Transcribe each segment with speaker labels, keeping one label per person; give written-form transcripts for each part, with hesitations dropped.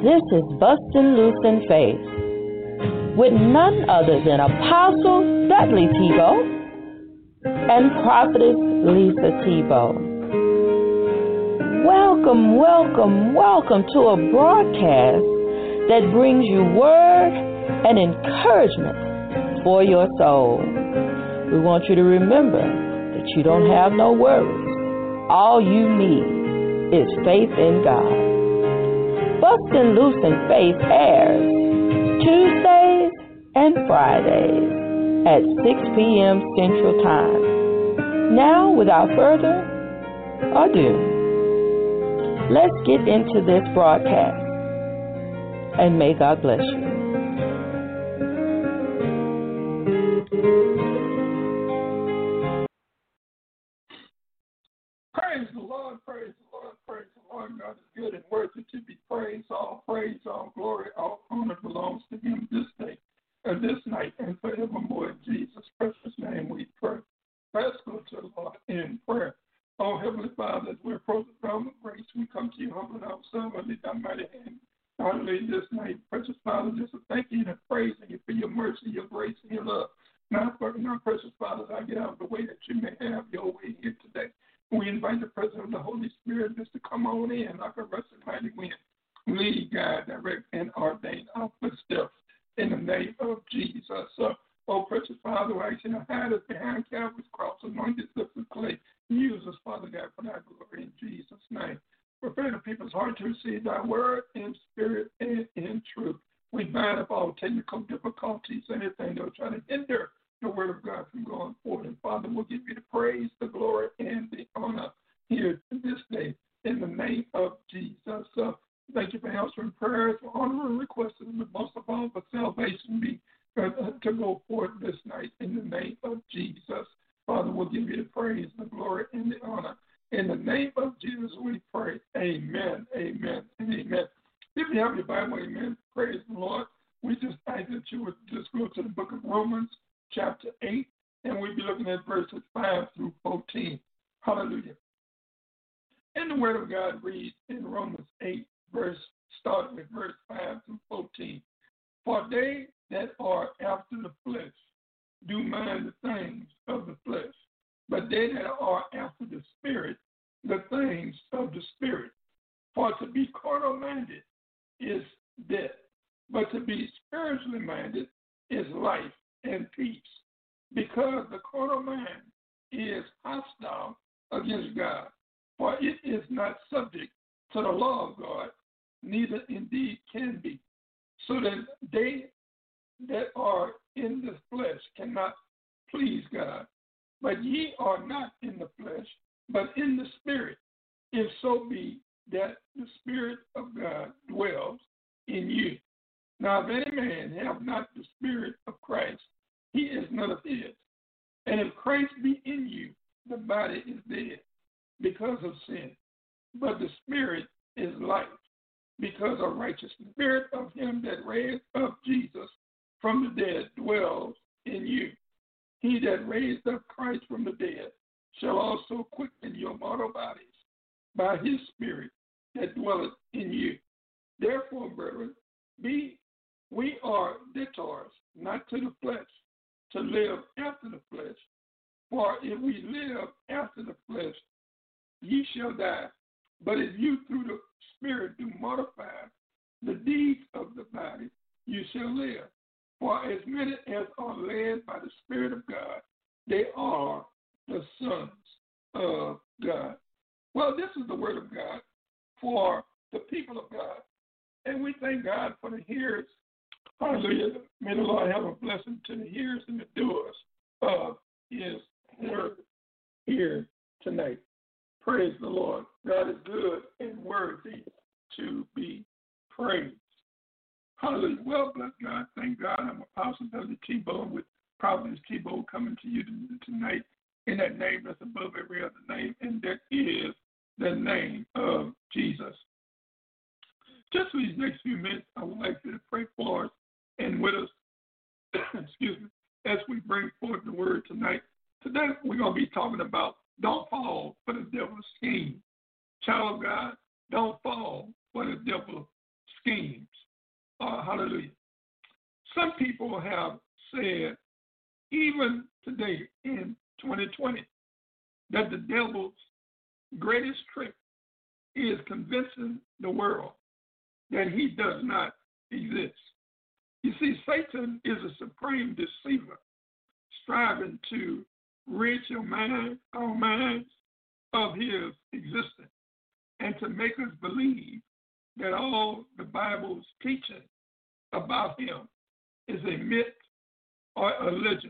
Speaker 1: This is Bustin' Loose in Faith with none other than Apostle Dudley Tebow and Prophetess Lisa Tebow. Welcome, welcome, welcome to a broadcast that brings you word and encouragement for your soul. We want you to remember that you don't have no worries. All you need is faith in God. Bustin' Loose in Faith airs Tuesdays and Fridays at 6 p.m. Central Time. Now, without further ado, let's get into this broadcast, and may God bless you.
Speaker 2: Praise the Lord, praise the Lord, praise the Lord. God is good and worthy to be praised. All praise, all glory, all honor belongs to him this day, and this night, and forevermore. In Jesus' precious name we pray. Let's go to the Lord in prayer. Oh, Heavenly Father, as we approach the throne of grace, we come to you humbling ourselves under thy mighty hand. Hallelujah, this night, precious Father, just to thank you and praising you for your mercy, your grace, and your love. Now, precious Father, as I get out of the way that you may have your way here today. We invite the presence of the Holy Spirit just to come on in like a rushing mighty wind. Lead, guide, direct, and ordain our footsteps in the name of Jesus. Oh, precious Father, I ask you to hide us behind Calvary's cross, anoint this lips of clay. Use us, Father God, for thy glory in Jesus' name. Prepare the people's heart to receive thy word in spirit and in truth. We bind up all technical difficulties, anything that will try to hinder the word of God from going forward. And Father, we'll give you the praise, the glory, and the honor here this day in the name of Jesus. Thank you for answering prayers, for honoring requests, but most of all for salvation be to go forth this night in the name of Jesus. Father, we'll give you the praise, the glory, and the honor. In the name of Jesus, we pray. Amen, amen, and amen. If you have your Bible, amen, praise the Lord. We just ask that you would just go to the book of Romans, chapter 8, and we'll be looking at verses 5 through 14. Hallelujah. And the word of God reads in Romans 8, starting with verse 5 through 14. For they that are after the flesh do mind the things of the flesh, but they that are after the Spirit, the things of the Spirit. For to be carnal-minded is death, but to be spiritually minded is life and peace, because the carnal mind is hostile against God, for it is not subject to the law of God, neither indeed can be, so that they that are in the flesh cannot please God. But ye are not in the flesh, but in the Spirit, if so be that the Spirit of God dwells in you. Now, if any man have not the Spirit of Christ, he is none of his. And if Christ be in you, the body is dead because of sin, but the Spirit is life because of righteousness. The Spirit of him that raised up Jesus from the dead dwells in you. He that raised up Christ from the dead shall also quicken your mortal bodies by his Spirit that dwelleth in you. Therefore, brethren, we are debtors, not to the flesh, to live after the flesh. For if we live after the flesh, ye shall die. But if you through the Spirit do mortify the deeds of the body, you shall live. For as many as are led by the Spirit of God, they are the sons of God. Well, this is the word of God for the people of God. And we thank God for the hearers. Hallelujah. May the Lord have a blessing to the hearers and the doers of his word here tonight. Praise the Lord. God is good and worthy to be praised. Hallelujah. Well, bless God. Thank God. I'm Apostle Dudley Tebow with Prophetess Tebow coming to you tonight in that name that's above every other name, and that is the name of Jesus. Just for these next few minutes, I would like you to pray for us and with us, excuse me, as we bring forth the word tonight. Today, we're going to be talking about don't fall for the devil's scheme. Child of God, don't fall for the devil's scheme. even today in 2020, that the devil's greatest trick is convincing the world that he does not exist. You see, Satan is a supreme deceiver, striving to rid our minds of his existence, and to make us believe that all the Bible's teaching about him is a myth or a legend.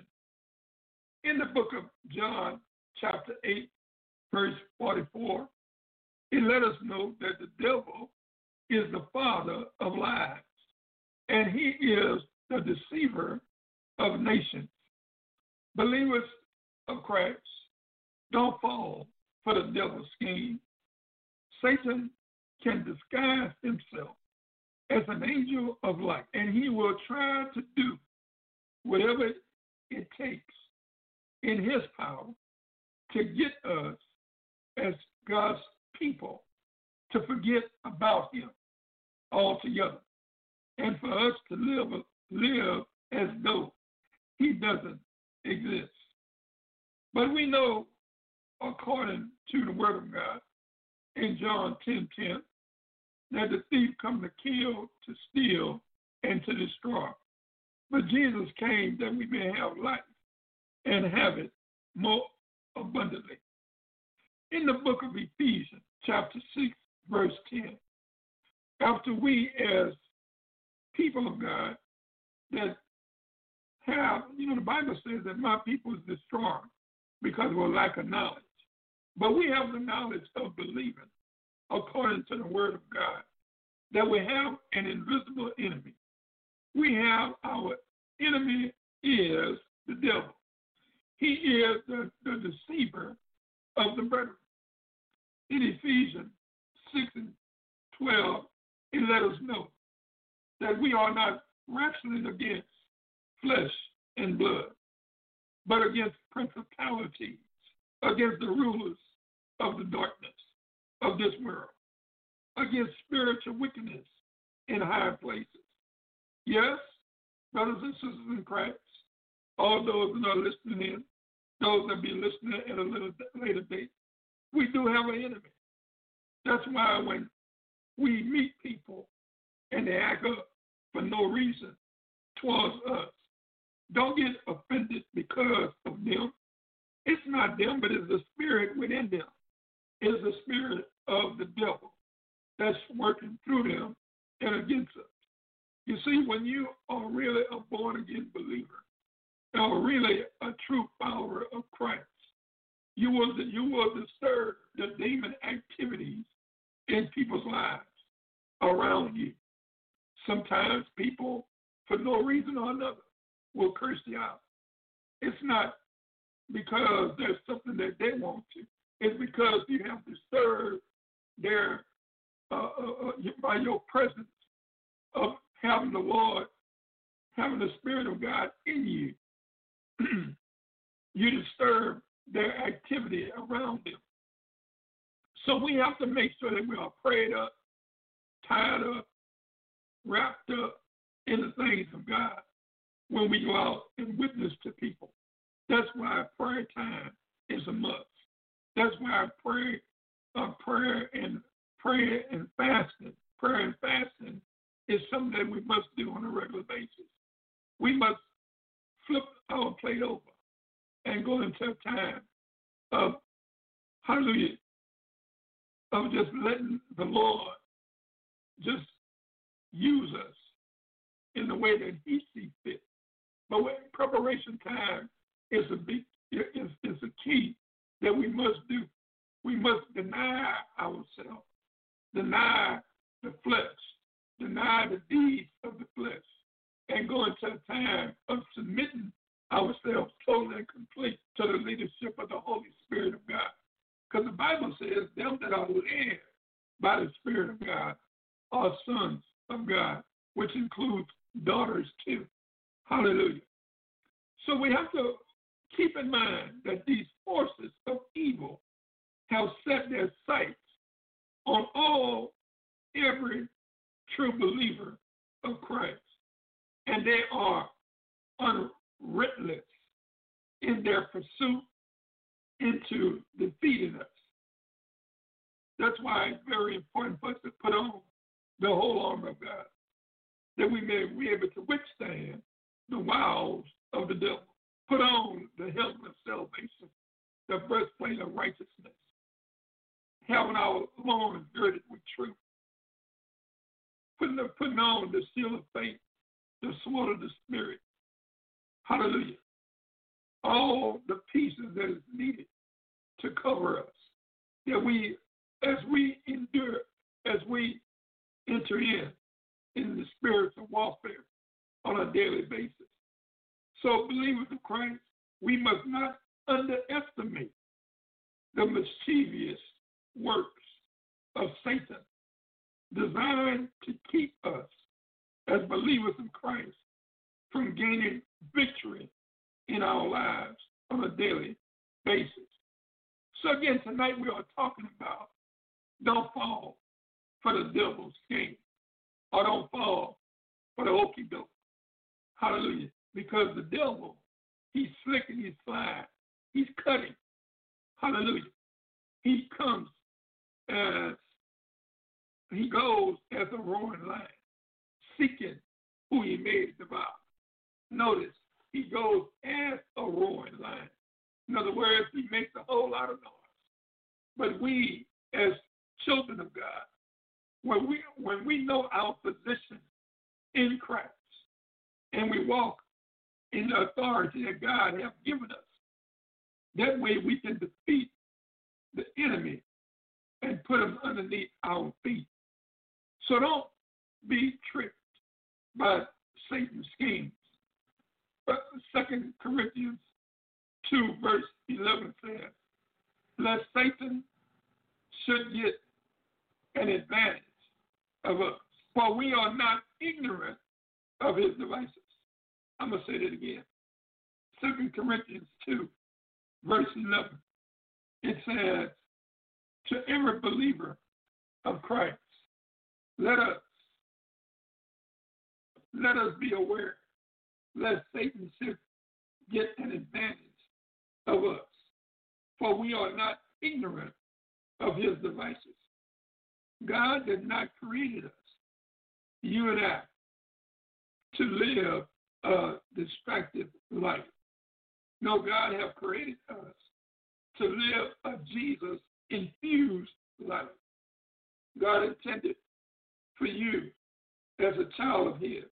Speaker 2: In the book of John, chapter 8, verse 44, it let us know that the devil is the father of lies, and he is the deceiver of nations. Believers of Christ don't fall for the devil's scheme. Satan can disguise himself as an angel of light, and he will try to do whatever it takes in his power to get us as God's people to forget about him altogether, and for us to live as though he doesn't exist. But we know, according to the Word of God, in John 10:10, that the thief comes to kill, to steal, and to destroy. But Jesus came that we may have life and have it more abundantly. In the book of Ephesians, chapter 6, verse 10, after we as people of God that have, the Bible says that my people is destroyed because of a lack of knowledge. But we have the knowledge of believing, according to the Word of God, that we have an invisible enemy. We have our enemy is the devil. He is the deceiver of the brethren. In Ephesians 6:12, it let us know that we are not wrestling against flesh and blood, but against principalities, against the rulers of the darkness of this world, against spiritual wickedness in high places. Yes, brothers and sisters in Christ, all those that are listening in, those that be listening at a little later date, we do have an enemy. That's why when we meet people and they act up for no reason towards us, don't get offended because of them. It's not them, but it's the spirit within them. It's the spirit of the devil that's working through them and against us. You see, when you are really a born-again believer, or really a true follower of Christ, you will disturb the demon activities in people's lives around you. Sometimes people, for no reason or another, will curse you out. It's not because there's something that they want to. It's because you have disturbed their by your presence of having the Lord, having the Spirit of God in you. You disturb their activity around them. So we have to make sure that we are prayed up, tied up, wrapped up in the things of God when we go out and witness to people. That's why prayer time is a must. That's why prayer and fasting is something that we must do on a regular basis. We must flip our plate over and go into a time of, hallelujah, of just letting the Lord just use us in the way that he sees fit. But preparation time is a key that we must do. We must deny ourselves, deny the flesh, deny the deeds of the flesh, and go into a time of submitting ourselves totally and complete to the leadership of the Holy Spirit of God. Because the Bible says, them that are led by the Spirit of God are sons of God, which includes daughters too. Hallelujah. So we have to keep in mind that these forces of evil have set their sights on every true believer of Christ. And they are unrelentless in their pursuit into defeating us. That's why it's very important for us to put on the whole armor of God, that we may be able to withstand the wiles of the devil. Put on the helmet of salvation, the breastplate of righteousness, having our loins girded with truth, putting on the shield of faith, the sword of the Spirit. Hallelujah. All the pieces that is needed to cover us, that we, as we endure, as we enter in the spiritual warfare on a daily basis. So, believers of Christ, we must not underestimate the mischievous works of Satan designed to keep us as believers in Christ from gaining victory in our lives on a daily basis. So again, tonight we are talking about don't fall for the devil's scheme, or don't fall for the okie doke. Hallelujah. Because the devil, he's slick and he's sly. He's cutting. Hallelujah. He comes he goes as a roaring lion, seeking who he may devour. Notice, he goes as a roaring lion. In other words, he makes a whole lot of noise. But we, as children of God, when we know our position in Christ and we walk in the authority that God has given us, that way we can defeat the enemy and put him underneath our feet. So don't be tricked by Satan's schemes. But 2 Corinthians 2, verse 11 says, lest Satan should get an advantage of us, for we are not ignorant of his devices. I'm going to say that again. 2 Corinthians 2, verse 11. It says, to every believer of Christ, let us be aware lest Satan should get an advantage of us, for we are not ignorant of his devices. God did not create us, you and I, to live a distracted life. No, God has created us to live a Jesus-infused life. God intended for you as a child of his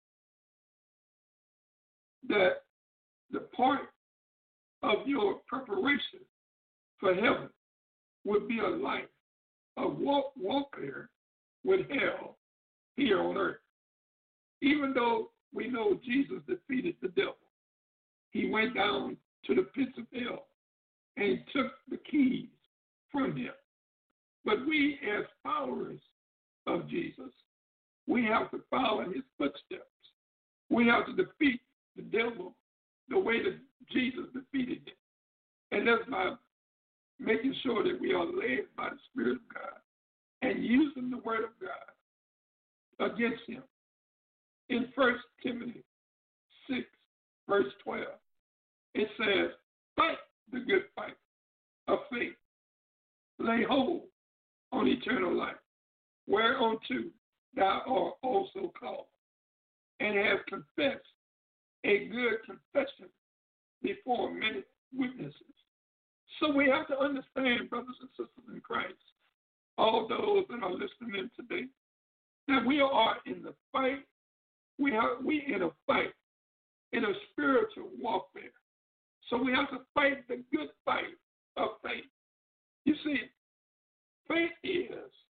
Speaker 2: that the part of your preparation for heaven would be a life of warfare with hell here on earth. Even though we know Jesus defeated the devil, he went down to the pits of hell and took the keys from him. But we, as followers of Jesus, we have to follow in his footsteps. We have to defeat the devil the way that Jesus defeated him. And that's by making sure that we are led by the Spirit of God and using the Word of God against him. In 1 Timothy 6, verse 12, it says, fight the good fight of faith. Lay hold on eternal life, whereunto thou art also called, and have confessed a good confession before many witnesses. So we have to understand, brothers and sisters in Christ, all those that are listening in today, that we are in the fight. We in a fight, in a spiritual warfare. So we have to fight the good fight of faith. You see, faith is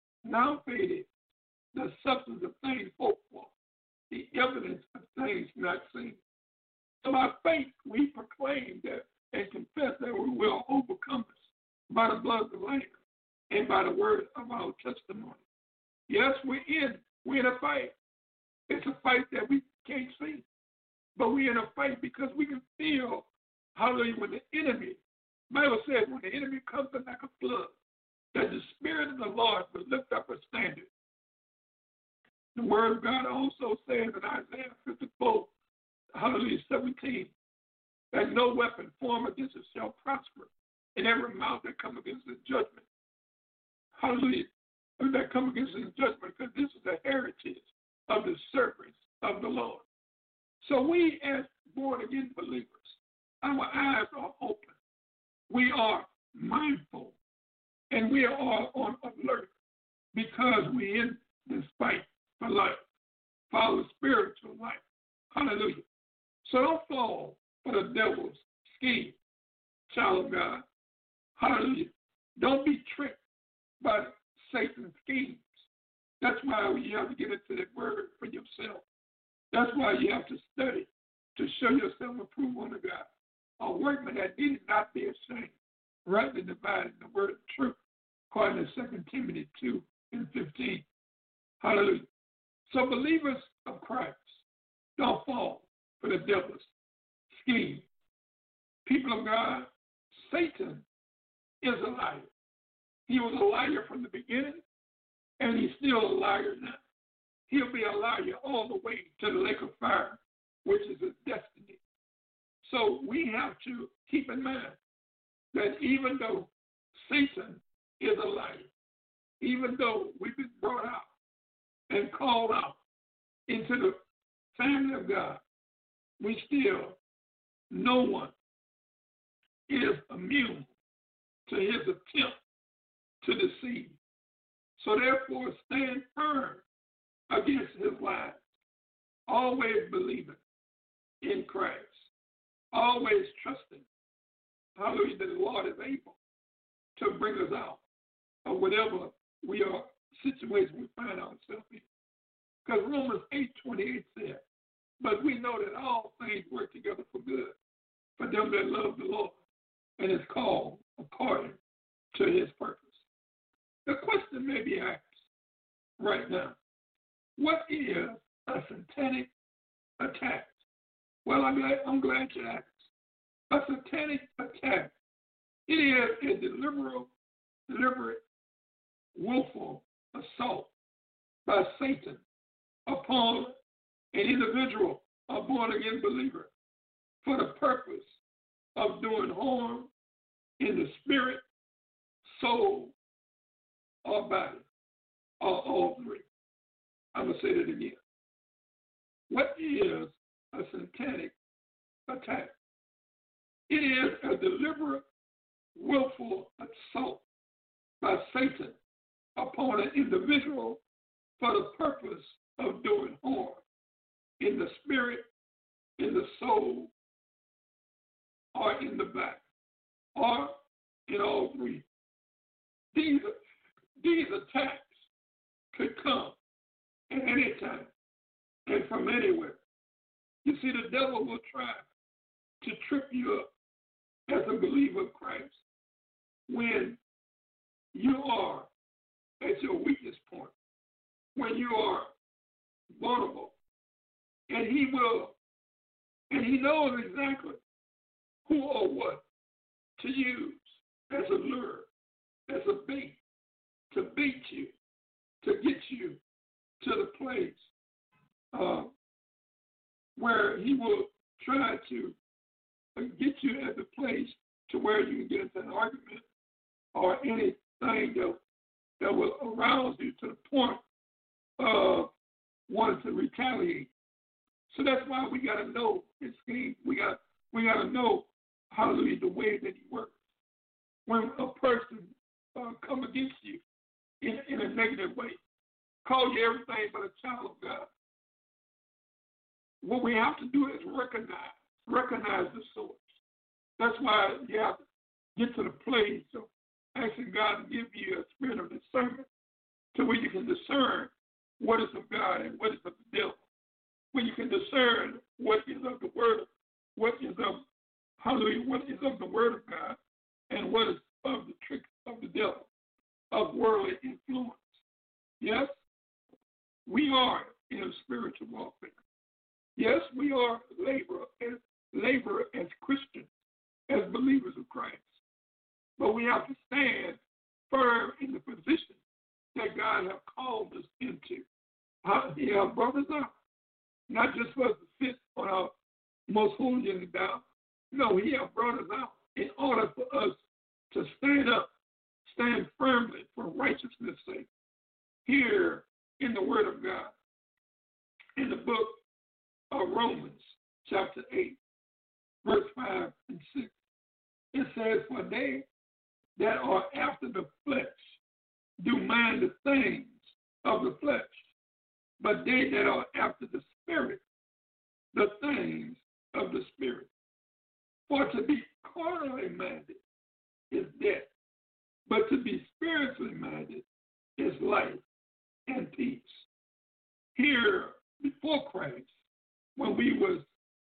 Speaker 2: the substance of things hoped for, the evidence of things not seen. So by faith, we proclaim that and confess that we will overcome us by the blood of the Lamb and by the word of our testimony. Yes, we're in a fight. It's a fight that we can't see, but we're in a fight because we can feel, hallelujah, when the enemy, the Bible says, when the enemy comes in like a flood, that the Spirit of the Lord will lift up a standard. The Word of God also says in Isaiah 54, hallelujah, 17, that no weapon formed against us shall prosper, and every mouth that come against the judgment. Hallelujah. That come against his judgment, because this is the heritage of the servants of the Lord. So we, as born-again believers, our eyes are open. We are mindful, and we are on alert, because we're in this fight for life, for our spiritual life. Hallelujah. So don't fall for the devil's scheme, child of God. Hallelujah. Don't be tricked by Satan's schemes. That's why you have to get into the word for yourself. That's why you have to study to show yourself approved unto God. A workman that need not be ashamed, rightly dividing the word of truth, according to 2 Timothy 2:15. Hallelujah. So believers of Christ, don't fall for the devil's scheme. People of God, Satan is a liar. He was a liar from the beginning, and he's still a liar now. He'll be a liar all the way to the lake of fire, which is his destiny. So we have to keep in mind that even though Satan is a liar, even though we've been brought out and called out into the family of God, we still, no one is immune to his attempt to deceive. So therefore, stand firm against his lies, always believing in Christ, always trusting, hallelujah, that the Lord is able to bring us out of whatever we are, situation we find ourselves in. Because Romans 8:28 said, but we know that all things work together for good for them that love the Lord and is called according to his purpose. The question may be asked right now, what is a satanic attack? Well, I'm glad you asked. A satanic attack, it is a deliberate, willful assault by Satan upon an individual, a born-again believer, for the purpose of doing harm in the spirit, soul, or body, or all three. I'm going to say that again. What is a satanic attack? It is a deliberate, willful assault by Satan upon an individual for the purpose of doing harm in the spirit, in the soul, or in the body, or in all three. These attacks could come at any time and from anywhere. You see, the devil will try to trip you up as a believer of Christ when you are at your weakest point, when you are vulnerable. And he knows exactly who or what to use as a lure, as a bait, to bait you, to get you to the place where he will try to get you at the place to where you can get into an argument or anything that will arouse you to the point of wanting to retaliate. So that's why we got to know his scheme. We got to know, hallelujah, the way that he works. When a person come against you in a negative way, call you everything but a child of God, what we have to do is recognize the source. That's why you have to get to the place of asking God to give you a spirit of discernment to where you can discern what is of God and what is of the devil. When you can discern what is of the word, what is of the word of God, and what is of the tricks of the devil, of worldly influence. Yes, we are in a spiritual warfare. Yes, we are labor as Christians, as believers of Christ. But we have to stand firm in the position that God has called us into. He has brought us up, not just for us to sit on our most holy and down, No, he has brought us out in order for us to stand up, stand firmly for righteousness' sake. Here in the Word of God, in the book of Romans, chapter 8, verse 5 and 6, it says, "For they that are after the flesh do mind the things of the flesh, but they that are after the Spirit, the things of the Spirit. For to be carnally minded is death, but to be spiritually minded is life and peace." Here, before Christ, when we was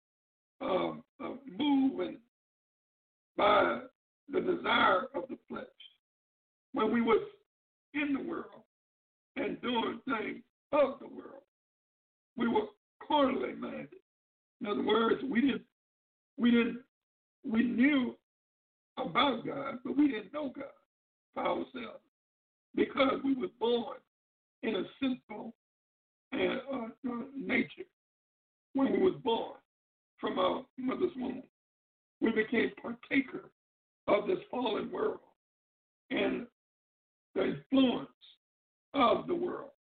Speaker 2: moving by the desire of the flesh, when we was in the world and doing things of the world, we were carnally minded. In other words, we knew about God, but we didn't know God for ourselves because we was born in a sinful nature. When we was born from our mother's womb, we became partaker of this fallen world and the influence of the world.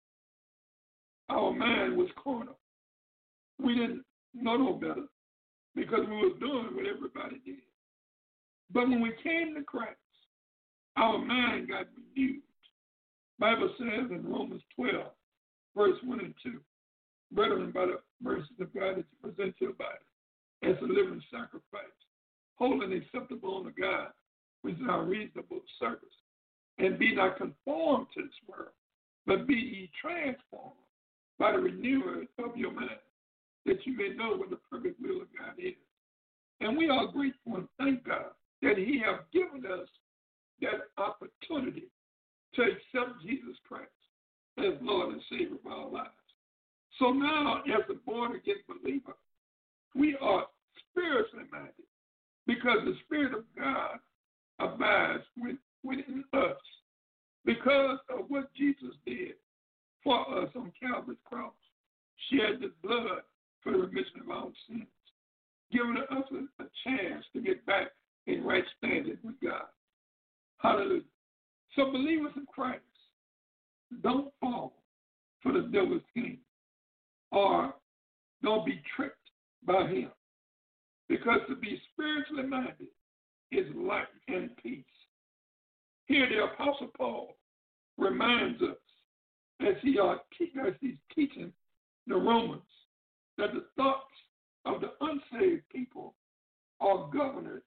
Speaker 2: Our mind was carnal. We didn't know no better because we was doing what everybody did. But when we came to Christ, our mind got renewed. Bible says in Romans 12, verse 1 and 2, "Brethren, by the mercies of God, that you present your body as a living sacrifice, holy and acceptable unto God, which is our reasonable service. And be not conformed to this world, but be ye transformed by the renewing of your mind, that you may know what the perfect will of God is." And we are grateful and thank God that he has given us that opportunity to accept Jesus Christ as Lord and Savior of our lives. So now, as a born-again believer, we are spiritually minded because the Spirit of God abides within us because of what Jesus did for us on Calvary's cross, shed his blood for the remission of our sins, giving us a chance to get back in right standing with God. Hallelujah. So believers in Christ, don't fall for the devil's scheme or don't be tricked by him, because to be spiritually minded is life and peace. Here the Apostle Paul reminds us as he's teaching the Romans that the thoughts of the unsaved people are governed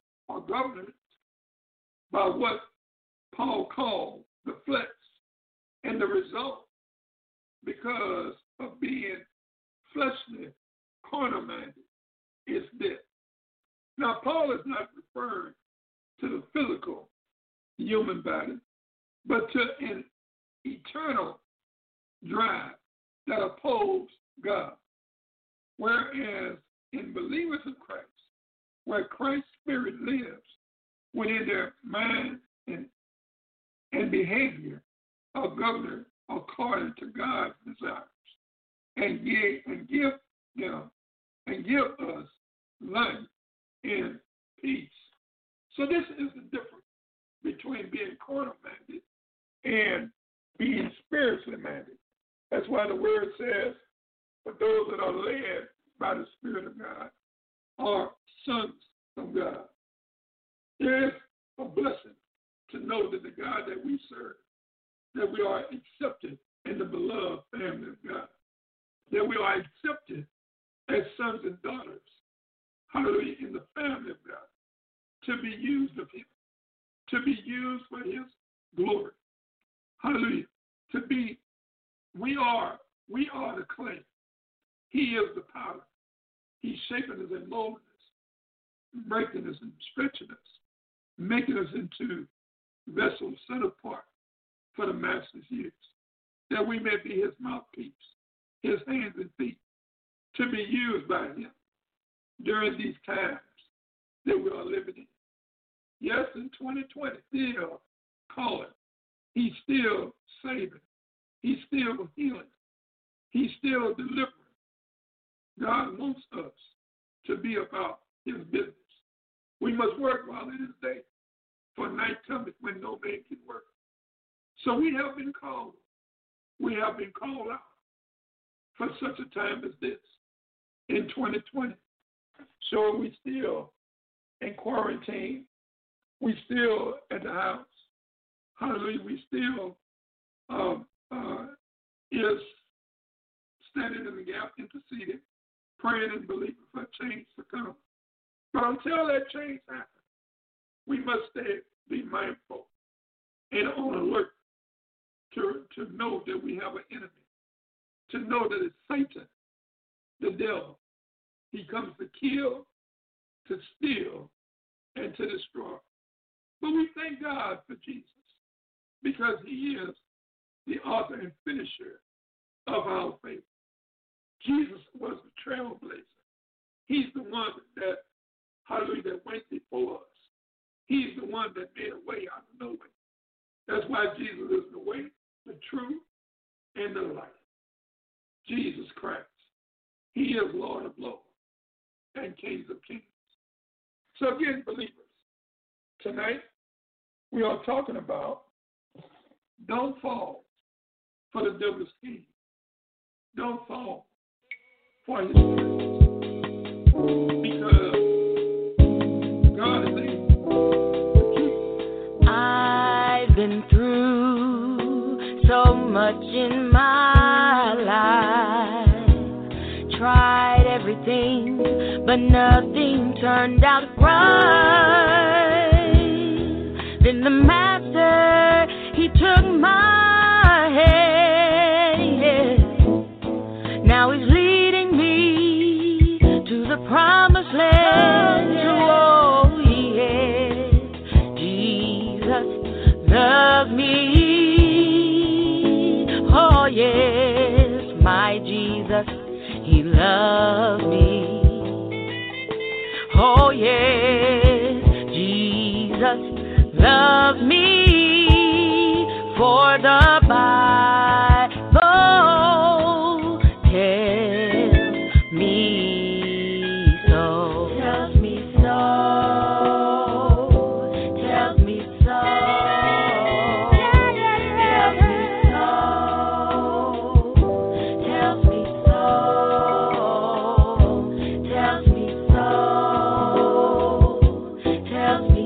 Speaker 2: by what Paul called the flesh, and the result, because of being fleshly, carnal-minded, is death. Now, Paul is not referring to the physical human body, but to an eternal drive that opposes God. Whereas in believers of Christ, where Christ's Spirit lives within their mind and behavior, are governed according to God's desires, and give us life and peace. So this is the difference between being carnal-minded and being spiritually minded. That's why the word says, for those that are led by the Spirit of God are sons of God. There is a blessing to know that the God that we serve, that we are accepted in the beloved family of God, that we are accepted as sons and daughters, hallelujah, in the family of God, to be used of him, to be used for his glory. Hallelujah. We are the clay. He is the potter. He's shaping us and molding us, breaking us and stretching us, making us into vessels set apart for the Master's use, that we may be his mouthpiece, his hands and feet, to be used by him during these times that we are living in. Yes, in 2020, still calling. He's still saving. He's still healing. He's still delivering. God wants us to be about his business. We must work while it is day, for night cometh when no man can work. So we have been called. We have been called out for such a time as this in 2020. So we still in quarantine. We still at the house. Hallelujah. We still is standing in the gap, interceding, praying and believing for change to come. But until that change happens, we must be mindful and on alert to know that we have an enemy, to know that it's Satan, the devil. He comes to kill, to steal, and to destroy. But we thank God for Jesus because he is the author and finisher of our faith. Jesus was the trailblazer. He's the one that, hallelujah, that went before us. He's the one that made a way out of no way. That's why Jesus is the way, the truth, and the life. Jesus Christ. He is Lord of Lords and King of Kings. So again, believers, tonight we are talking about don't fall for the devil's scheme. Don't fall for his plans. Because God is able to keep.
Speaker 1: I've been through so much in my life. Tried everything, but nothing turned out right. Then the master, he took my hand, yes. Now he's leading me to the promised land. Oh, yes. Jesus loves me. Oh, yes. My Jesus, he loves me. Oh, yes. Jesus loves me, for the Bible tells me so. Tells me so. Tells me so. Tells me so. Tells me so. Tells me so. Tells me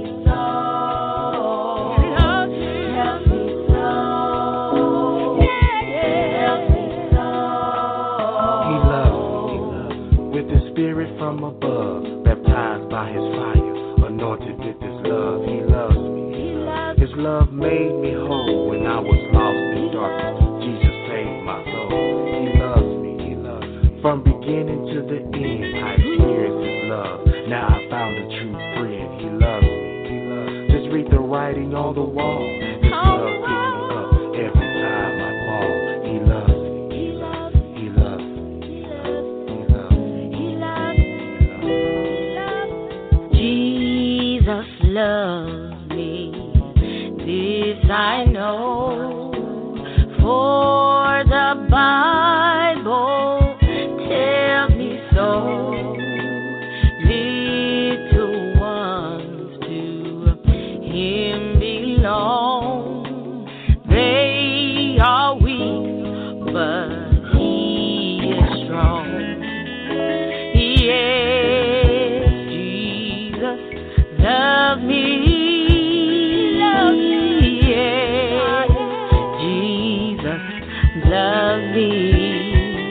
Speaker 3: from above, baptized by his fire, anointed with his love. He loves me. His love made me whole when I was lost in darkness. Jesus saved my soul. He loves me. From beginning to the end, I experienced his love. Now I found a true friend. He loves me. Just read the writing on the wall. His love picks me up every time I fall. He loves me.
Speaker 1: Love me, this I know, for the Bible tells me so. Little ones to him belong. They are weak, but he is strong. Yes, Jesus loves me. Love me,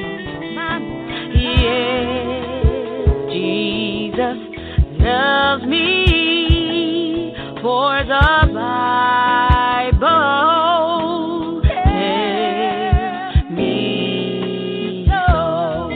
Speaker 1: yes, Jesus loves me, for the Bible tells me so.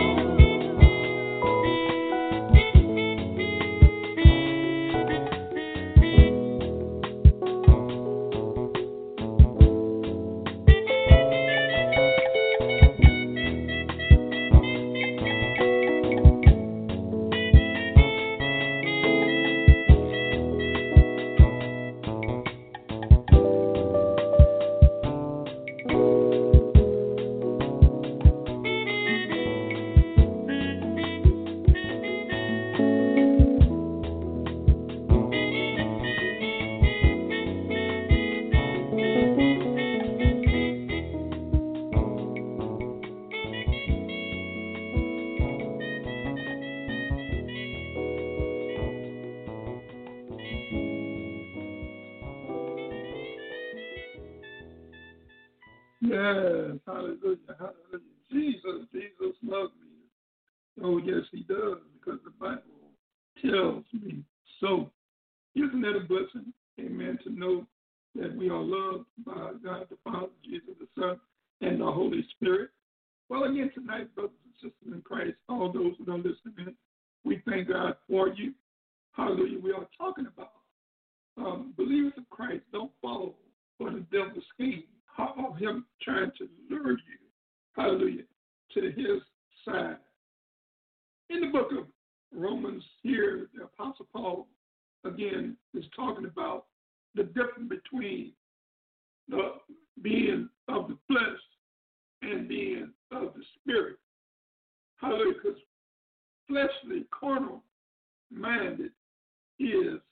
Speaker 2: Yes, hallelujah, hallelujah. Jesus loves me. Oh, yes, he does, because the Bible tells me so. Isn't that a blessing, amen, to know that we are loved by God the Father, Jesus the Son, and the Holy Spirit? Well, again, tonight, brothers and sisters in Christ, all those who are listening, we thank God for you. Hallelujah. We are talking about believers of Christ don't fall for the devil's scheme of him trying to lure you, hallelujah, to his side. In the book of Romans here, the Apostle Paul, again, is talking about the difference between the being of the flesh and being of the spirit. Hallelujah, because fleshly, carnal-minded is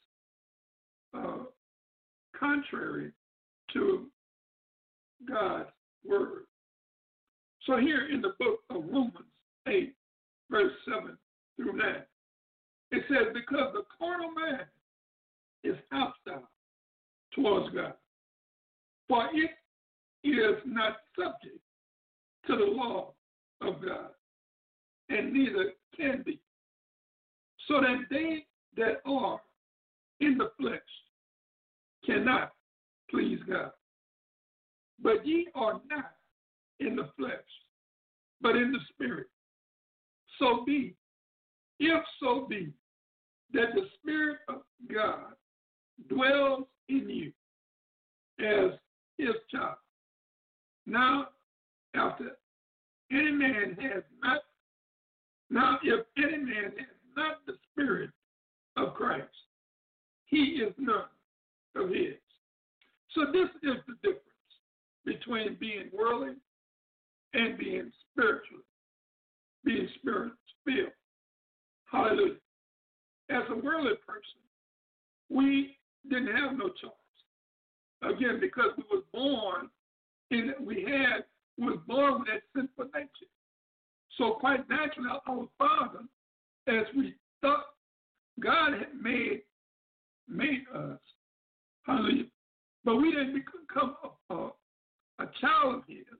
Speaker 2: contrary to God's word. So here in the book of Romans 8, verse 7 through 9, it says, because the carnal man is hostile towards God, for it is not subject to the law of God, and neither can be, so that they that are in the flesh cannot please God. But ye are not in the flesh, but in the spirit. So be, if so be, that the Spirit of God dwells in you as his child. Now, if any man has not the Spirit of Christ, he is none of his. So this is the difference between being worldly and being spiritual, being spirit-filled. Hallelujah. As a worldly person, we didn't have no choice. Again, because we was born with that sinful nature. So quite naturally, our Father, as we thought God had made us, hallelujah, but we didn't become a child of his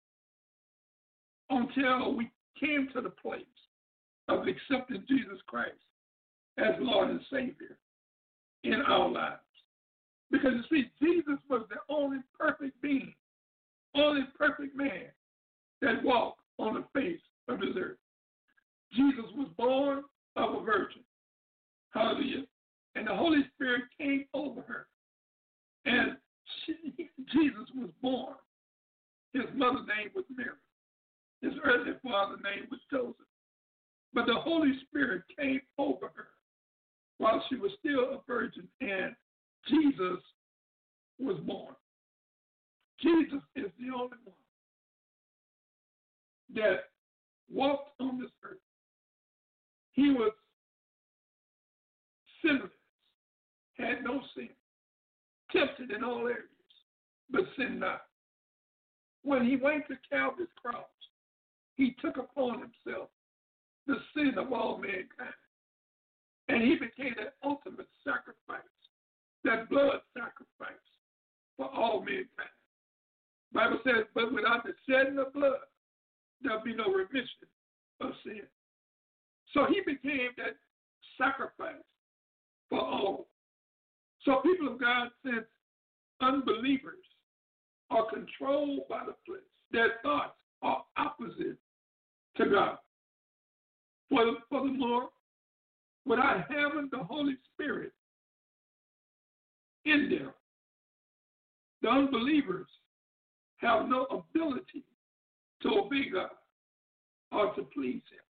Speaker 2: until we came to the place of accepting Jesus Christ as Lord and Savior in our lives. Because you see, Jesus was the only perfect being, only perfect man that walked on the face of this earth. Jesus was born of a virgin. Hallelujah. And the Holy Spirit came over her. And Jesus was born. His mother's name was Mary. His earthly father's name was Joseph. But the Holy Spirit came over her while she was still a virgin, and Jesus was born. Jesus is the only one that walked on this earth. He was sinless, had no sin, tempted in all areas, but sinned not. When he went to Calvary's cross, he took upon himself the sin of all mankind. And he became that ultimate sacrifice, that blood sacrifice for all mankind. The Bible says, but without the shedding of blood, there'll be no remission of sin. So he became that sacrifice for all. So people of God, since unbelievers are controlled by the flesh, their thoughts are opposite to God. Furthermore, without having the Holy Spirit in them, the unbelievers have no ability to obey God or to please him.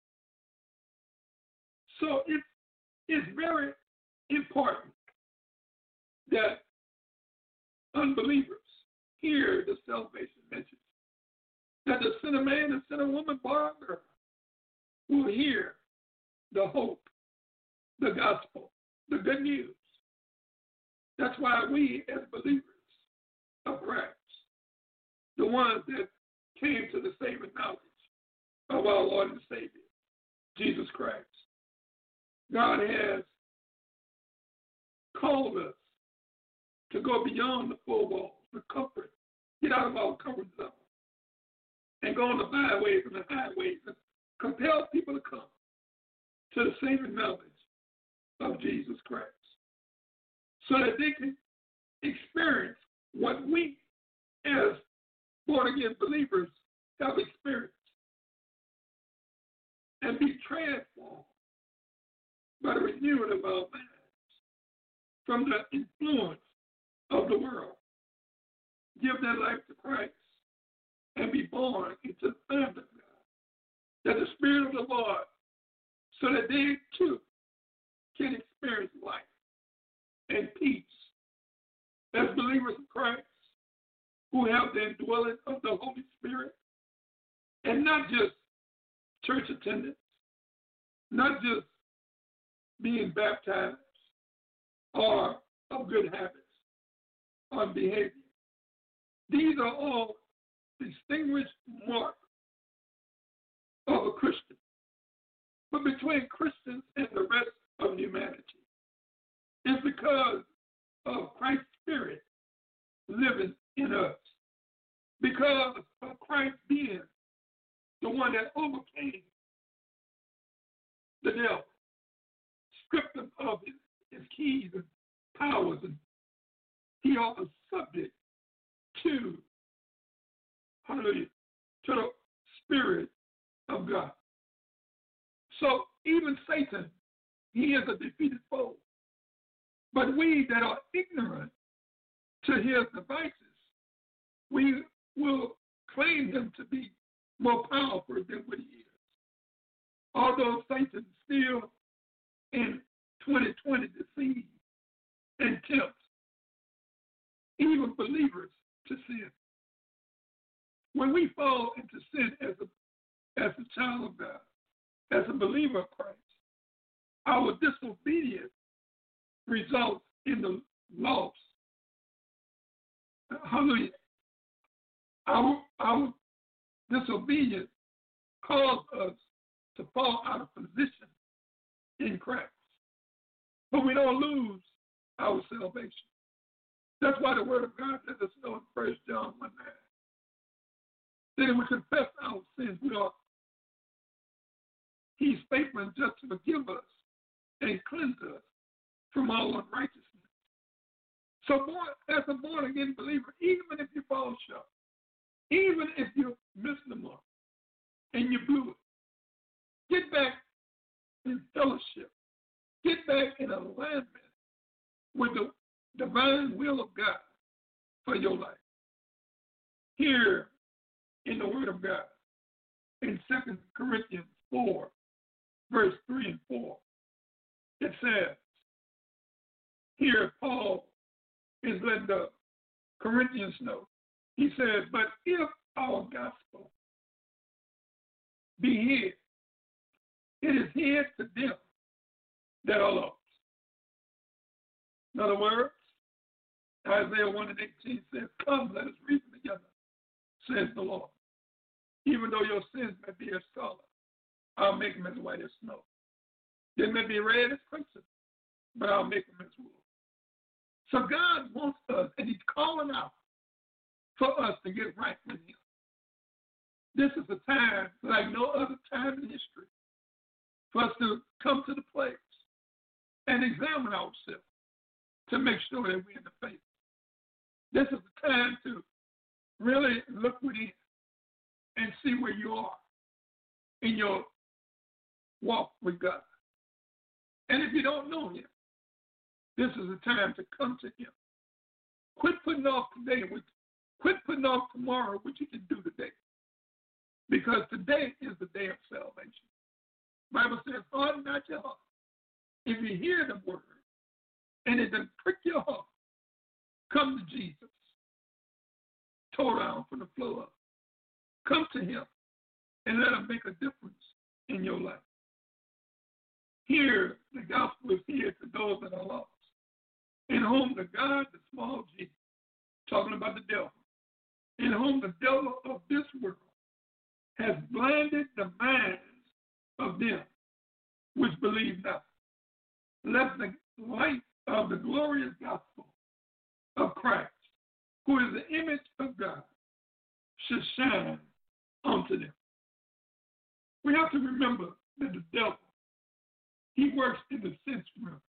Speaker 2: So it's very important that unbelievers hear the salvation message, that the sinner man and sinner woman born on earth will hear the hope, the gospel, the good news. That's why we, as believers of Christ, the ones that came to the saving knowledge of our Lord and Savior, Jesus Christ, God has called us to go beyond the four walls, the comfort, get out of our comfort zone, and go on the byways and the highways and compel people to come to the saving knowledge of Jesus Christ so that they can experience what we as born-again believers have experienced and be transformed by the renewing of our minds from the influence of the world. Give their life to Christ and be born into the family of God. That the Spirit of the Lord, so that they too can experience life and peace as believers of Christ who have the indwelling of the Holy Spirit, and not just church attendance, not just being baptized or of good habits or behavior. These are all distinguished marks of a Christian. But between Christians and the rest of humanity, it's because of Christ's Spirit living in us. Because of Christ being the one that overcame the devil, stripped him of his keys and powers, and he was subject to, hallelujah, to the Spirit of God. So even Satan, he is a defeated foe. But we that are ignorant to his devices, we will claim him to be more powerful than what he is. Although Satan still in 2020 deceives and tempts even believers to sin. When we fall into sin as a child of God, as a believer of Christ, our disobedience results in the loss. Hallelujah. Our disobedience caused us to fall out of position in Christ. But we don't lose our salvation. That's why the Word of God says us know in 1 John 1:9. That if we confess our sins, He's faithful and just to forgive us and cleanse us from all unrighteousness. So as a born-again believer, even if you fall short, even if you miss the mark and you blew it, get back in fellowship. Get back in alignment with the divine will of God for your life. Here in the Word of God, in 2 Corinthians 4, verse 3 and 4, it says, here Paul is letting the Corinthians know. He says, but if our gospel be hid, it is hid to them that are lost. In other words, Isaiah 1 and 18 says, come, let us reason together, says the Lord. Even though your sins may be as scarlet, I'll make them as white as snow. They may be red as crimson, but I'll make them as wool. So God wants us, and He's calling out for us to get right with Him. This is a time like no other time in history for us to come to the place and examine ourselves to make sure that we're in the faith. This is the time to really look within and see where you are in your walk with God. And if you don't know Him, this is the time to come to Him. Quit putting off today. Quit putting off tomorrow what you can do today. Because today is the day of salvation. The Bible says, harden not your heart. If you hear the word and it doesn't prick your heart, come to Jesus. Tore down from the floor up. Come to Him and let Him make a difference in your life. Here, the gospel is here to those that are lost, in whom the God, the small g, talking about the devil, in whom the devil of this world has blinded the minds of them which believe not, lest the light of the glorious gospel of Christ, who is the image of God, should shine onto them. We have to remember that the devil, he works in the sense realm.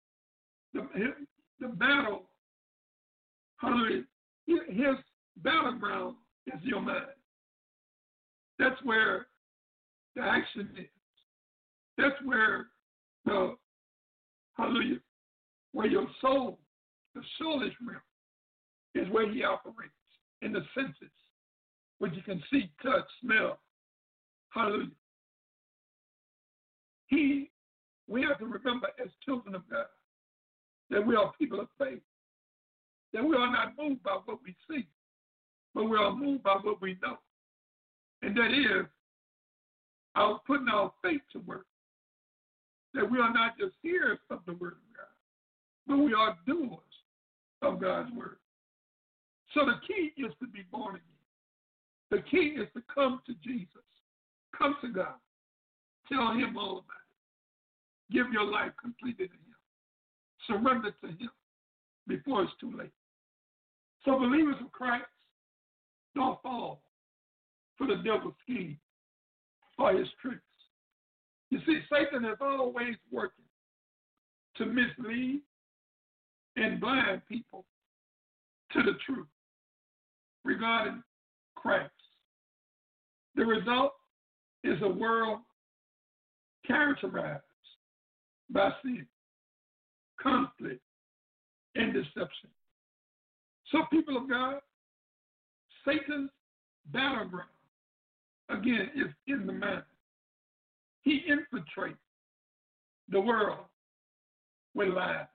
Speaker 2: The battle, hallelujah, his battleground is your mind. That's where the action is. That's where the, hallelujah, where your soul, the soulish realm, is where he operates in the senses, which you can see, touch, smell. Hallelujah. We have to remember as children of God that we are people of faith, that we are not moved by what we see, but we are moved by what we know. And that is our putting our faith to work, that we are not just hearers of the word of God, but we are doers of God's word. So the key is to be born again. The key is to come to Jesus. Come to God. Tell him all about it. Give your life completely to him. Surrender to him before it's too late. So believers of Christ, don't fall for the devil's scheme or his tricks. You see, Satan is always working to mislead and blind people to the truth regarding Christ. The result is a world characterized by sin, conflict, and deception. So, people of God, Satan's battleground, again, is in the mind. He infiltrates the world with lies.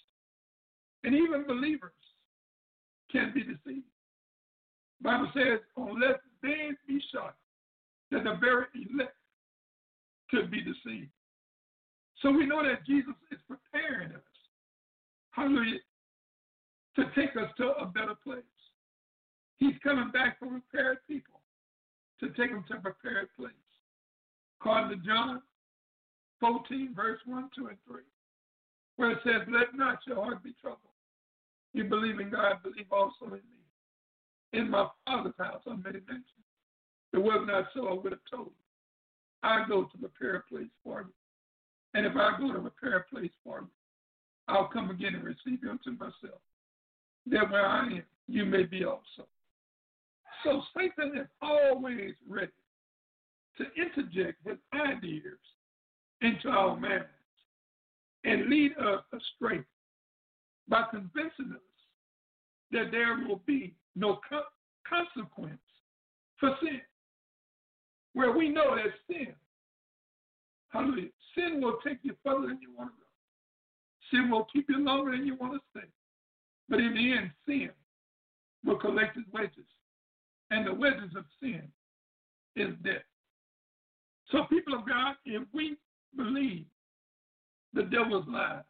Speaker 2: And even believers can be deceived. The Bible says, unless they be shot, that the very elect could be deceived. So we know that Jesus is preparing us, hallelujah, to take us to a better place. He's coming back for prepared people to take them to a prepared place. According to John 14, verse 1, 2, and 3, where it says, let not your heart be troubled. You believe in God, believe also in me. In my Father's house are many mansions. If it was not so, I would have told you. I go to prepare a place for you. And if I go to prepare a place for you, I'll come again and receive you unto myself. That where I am, you may be also. So Satan is always ready to interject his ideas into our minds and lead us astray by convincing us that there will be no consequence for sin. Where we know that sin, hallelujah, sin will take you further than you want to go. Sin will keep you longer than you want to stay. But in the end, sin will collect its wages. And the wages of sin is death. So people of God, if we believe the devil's lies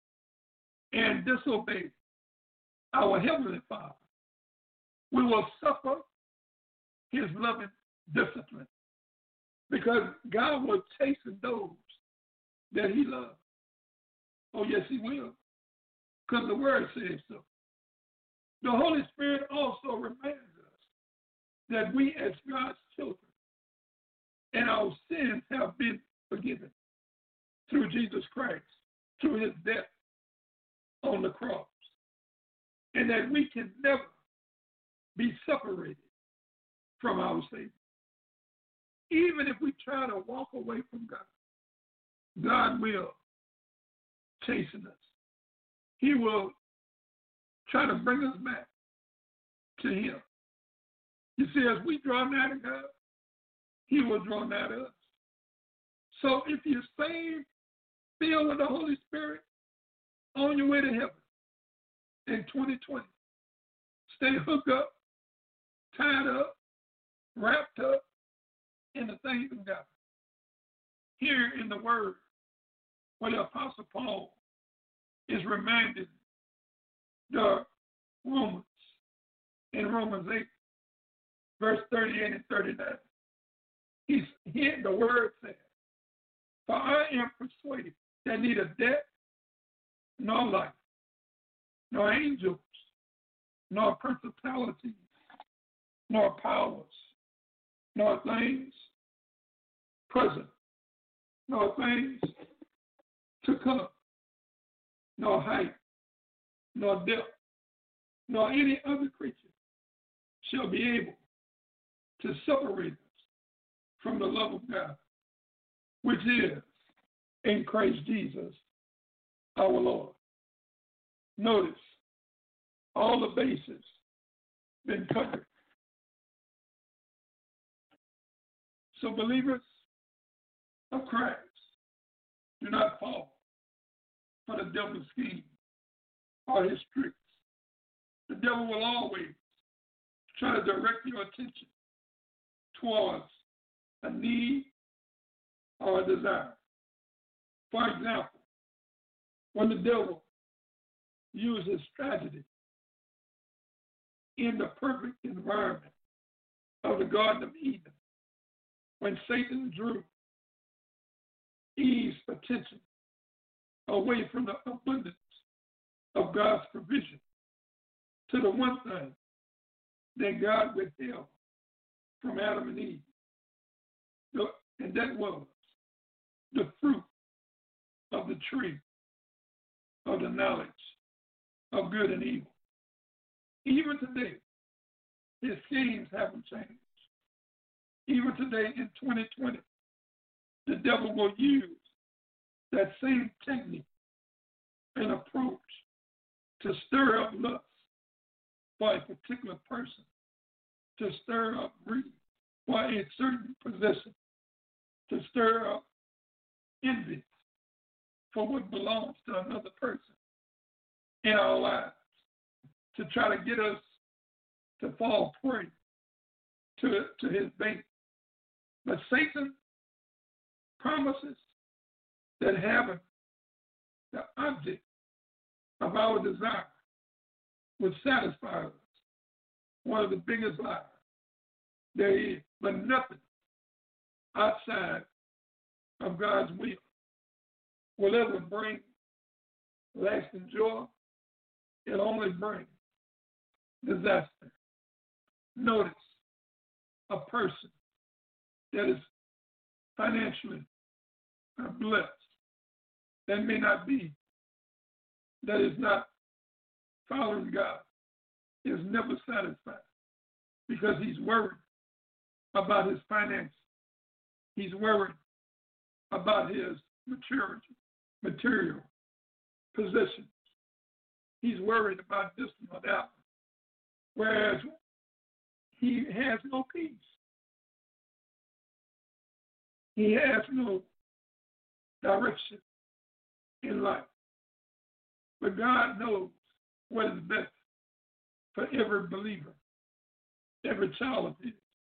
Speaker 2: and disobey our Heavenly Father, we will suffer his loving discipline. Because God will chasten those that he loves. Oh, yes, he will. Because the word says so. The Holy Spirit also reminds us that we as God's children and our sins have been forgiven through Jesus Christ, through his death on the cross. And that we can never be separated from our Savior. Even if we try to walk away from God, God will chasten us. He will try to bring us back to him. You see, as we draw nigh to God, he will draw nigh to us. So if you're saved, filled with the Holy Spirit, on your way to heaven in 2020, stay hooked up, tied up, wrapped up in the things of God. Here in the Word, where the Apostle Paul is reminding the Romans in Romans 8, verse 38 and 39. Here the Word says, for I am persuaded that neither death, nor life, nor angels, nor principalities, nor powers, nor things present, nor things to come, nor height, nor depth, nor any other creature shall be able to separate us from the love of God, which is in Christ Jesus our Lord. Notice all the bases been covered. So believers of Christ, do not fall for the devil's scheme or his tricks. The devil will always try to direct your attention towards a need or a desire. For example, when the devil uses tragedy in the perfect environment of the Garden of Eden, when Satan drew Eve's attention away from the abundance of God's provision to the one thing that God withheld from Adam and Eve, and that was the fruit of the tree of the knowledge of good and evil. Even today, his schemes haven't changed. Even today in 2020, the devil will use that same technique and approach to stir up lust for a particular person, to stir up greed for a certain possession, to stir up envy for what belongs to another person in our lives, to try to get us to fall prey to his bait. But Satan promises that having the object of our desire would satisfy us. One of the biggest lies there is, but nothing outside of God's will ever bring lasting joy. It only brings disaster. Notice a person that is financially blessed, that may not be, that is not following God, is never satisfied because he's worried about his finances. He's worried about his material possessions. He's worried about this and that, whereas he has no peace. He has no direction in life. But God knows what is best for every believer, every child of his.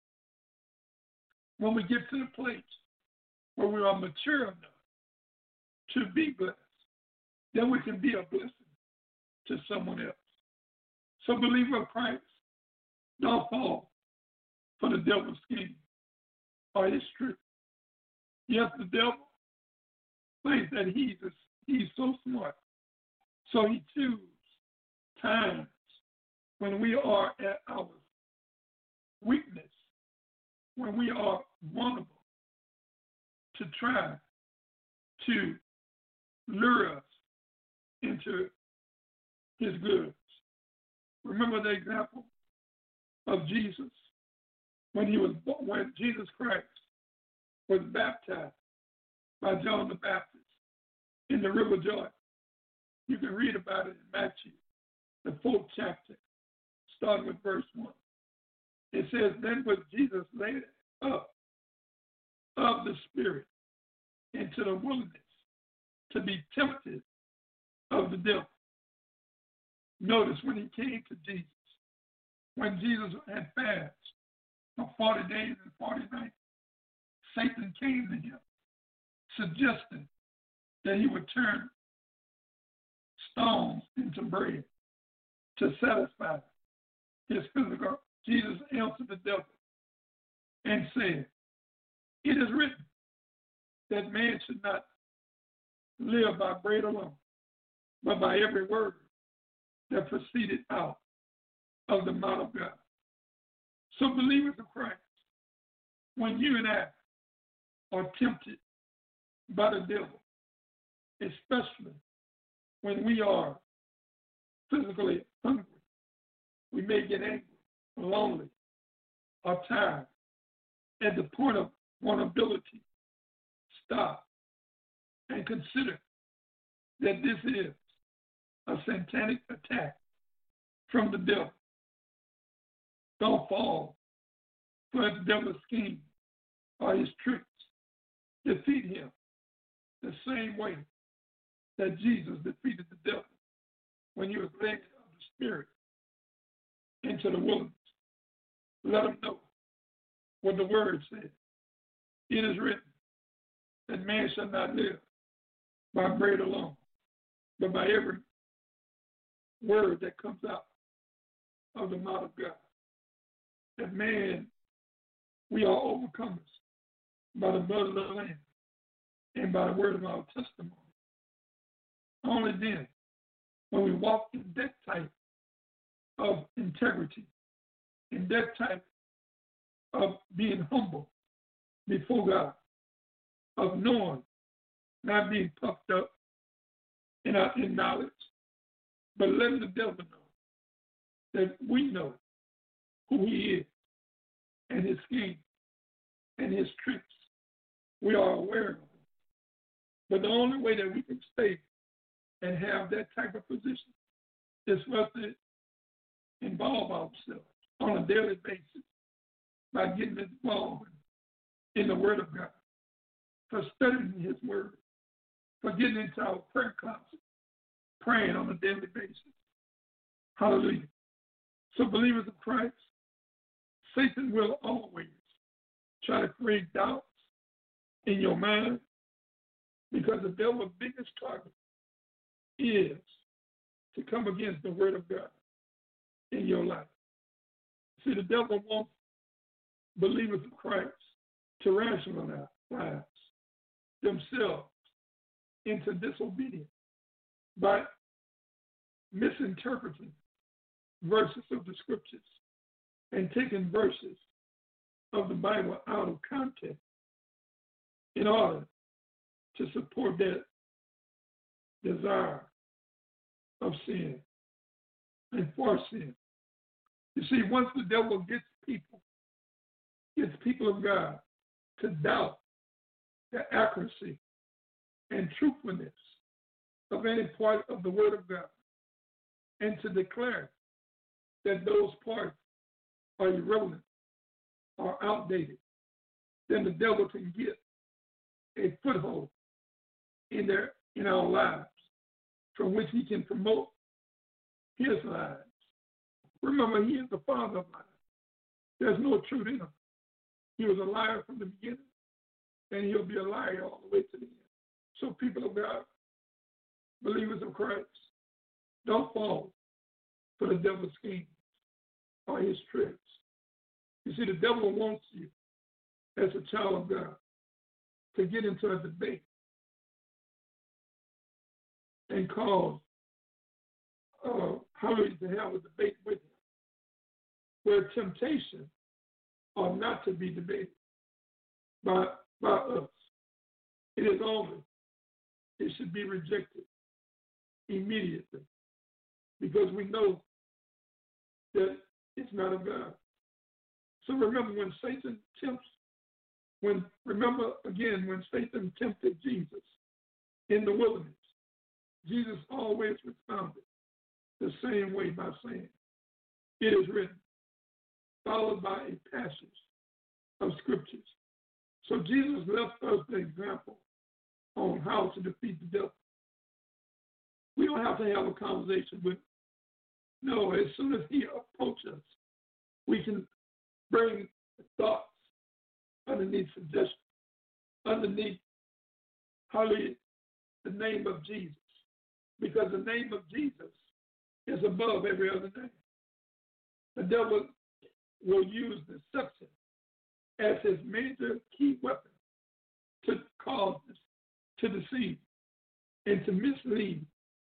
Speaker 2: When we get to the place where we are mature enough to be blessed, then we can be a blessing to someone else. So, believer of Christ, don't fall for the devil's scheme or his trick. Yes, the devil thinks that he's so smart. So he chooses times when we are at our weakness, when we are vulnerable, to try to lure us into his goods. Remember the example of Jesus when Jesus Christ was baptized by John the Baptist in the River Jordan. You can read about it in Matthew, the 4th chapter, starting with verse 1. It says, then was Jesus led up of the Spirit into the wilderness to be tempted of the devil. Notice when he came to Jesus, when Jesus had fasted for 40 days and 40 nights, Satan came to him, suggesting that he would turn stones into bread to satisfy his physical. Jesus answered the devil and said, it is written that man should not live by bread alone, but by every word that proceeded out of the mouth of God. So believers of Christ, when you and I are tempted by the devil, especially when we are physically hungry, we may get angry, lonely, or tired. At the point of vulnerability, stop and consider that this is a satanic attack from the devil. Don't fall for the devil's scheme or his tricks. Defeat him the same way that Jesus defeated the devil when he was led of the Spirit into the wilderness. Let him know what the word says. It is written that man shall not live by bread alone, but by every word that comes out of the mouth of God. That man, we are overcomers by the blood of the Lamb and by the word of our testimony. Only then, when we walk in that type of integrity, in that type of being humble before God, of knowing, not being puffed up in knowledge, but letting the devil know that we know who he is and his schemes and his tricks. We are aware of them. But the only way that we can stay and have that type of position is for us to involve ourselves on a daily basis by getting involved in the Word of God, for studying his Word, for getting into our prayer closet, praying on a daily basis. Hallelujah. So believers of Christ, Satan will always try to create doubts in your mind, because the devil's biggest target is to come against the Word of God in your life. See, the devil wants believers of Christ to rationalize themselves into disobedience by misinterpreting verses of the scriptures and taking verses of the Bible out of context in order to support their desire of sin and for sin. You see, once the devil gets people of God to doubt the accuracy and truthfulness of any part of the Word of God, and to declare that those parts are irrelevant or outdated, then the devil can get a foothold in our lives from which he can promote his lives. Remember, he is the father of lies. There's no truth in him. He was a liar from the beginning, and he'll be a liar all the way to the end. So people of God, believers of Christ, don't fall for the devil's schemes or his tricks. You see, the devil wants you, as a child of God, to get into a debate and cause hallelujah to have a debate with him, where temptation ought not to be debated by us. It is only, it should be rejected immediately, because we know that it's not of God. So remember when Satan tempted Jesus in the wilderness, Jesus always responded the same way by saying, "It is written," followed by a passage of scriptures. So Jesus left us the example on how to defeat the devil. We don't have to have a conversation with him. No, as soon as he approaches us, we can bring thoughts underneath suggestion, underneath, hallelujah, the name of Jesus. Because the name of Jesus is above every other name. The devil will use deception as his major key weapon to cause us to deceive and to mislead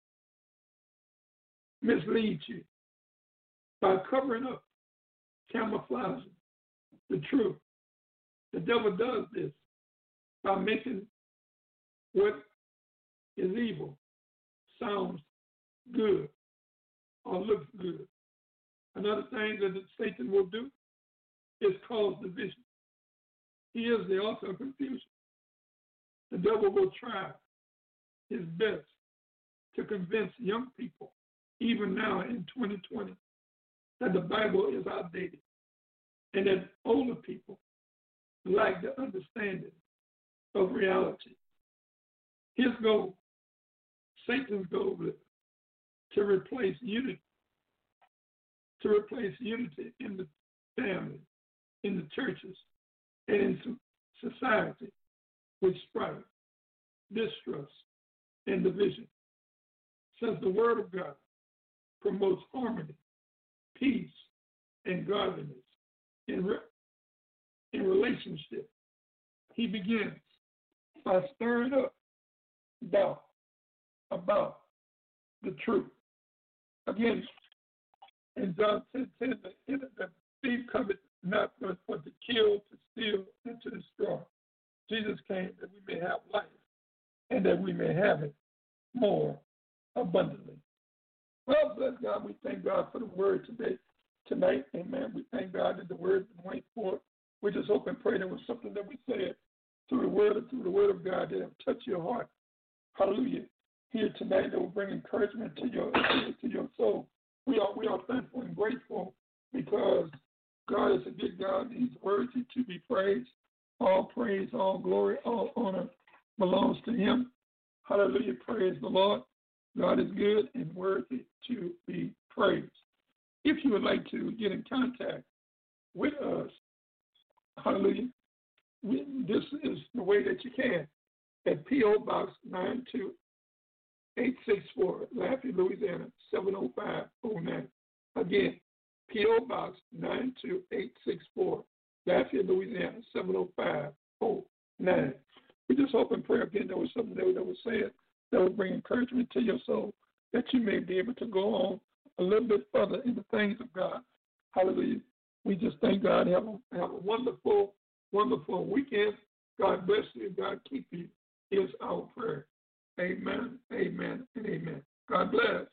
Speaker 2: you by covering up, camouflaging the truth The devil does this by making what is evil sounds good or looks good. Another thing that Satan will do is cause division. He is the author of confusion. The devil will try his best to convince young people, even now in 2020, that the Bible is outdated and that older people lack the understanding of reality. His goal, Satan's goal, is to replace unity in the family, in the churches, and in society with strife, distrust, and division. Since the Word of God promotes harmony, peace, and godliness in relationship, he begins by stirring up doubt about the truth. Again, in John 10:10, the thief cometh not but to kill, to steal, and to destroy. Jesus came that we may have life and that we may have it more abundantly. Well, bless God, we thank God for the word tonight. Amen. We thank God that the word has been waiting for. We just hope and pray there was something that we said through the word of God that have touched your heart. Hallelujah. Here tonight that will bring encouragement to your soul. We are thankful and grateful because God is a good God. He's worthy to be praised. All praise, all glory, all honor belongs to him. Hallelujah. Praise the Lord. God is good and worthy to be praised. If you would like to get in contact with us, hallelujah, this is the way that you can. At P.O. Box 92864, Lafayette, Louisiana, 70509. Again, P.O. Box 92864, Lafayette, Louisiana, 70509. We just hope and pray again there was something that was said that will bring encouragement to your soul, that you may be able to go on a little bit further in the things of God. Hallelujah. We just thank God. Have a wonderful, wonderful weekend. God bless you. God keep you is our prayer.